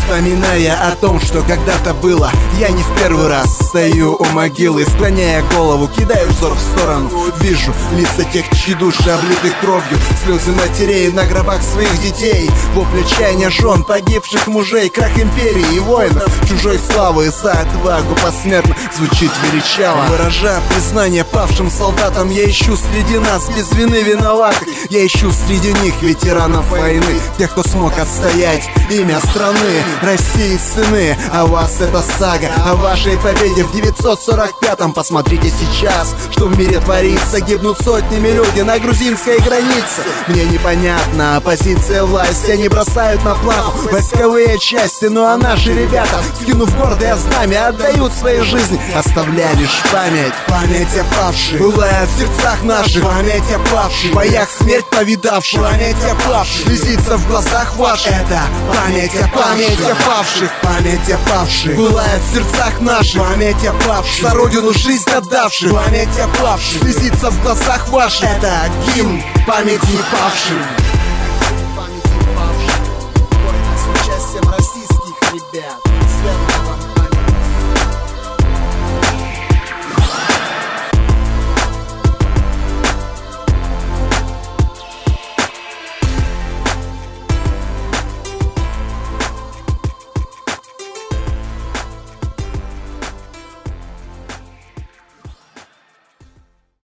Вспоминая о том, что когда-то было, я не в первый раз стою у могилы, склоняя голову, кидаю взор в сторону. Вижу лица тех, чьи души облиты кровью, слезы матерей на гробах своих детей, вопли чаяния жен погибших мужей, крах империи и воинов, чужой славы за отвагу посмертно звучит величаво. Выражая признание павшим солдатам, я ищу среди нас без вины виноватых, я ищу среди них ветеранов войны, тех, кто смог отстоять имя страны, России сыны. А вас эта сага о вашей победе в 945-м. Посмотрите сейчас, что в мире творится. Гибнут сотнями люди на грузинской границе. Мне непонятна оппозиция власти, они бросают на плаху войсковые части. Ну а наши ребята, скинув гордое знамя, отдают свои жизни, оставляя лишь память. Память о павших бывает в сердцах наших, память о павших в боях смерть повидавших, память о павших слезится в глазах ваших. Это память о павших, память о павших бывает в сердцах наших, память о павших за родину жизнь отдавших, память о павших слезится в глазах ваших. Это гимн памяти павшим. Памяти павших, с участием российских ребят.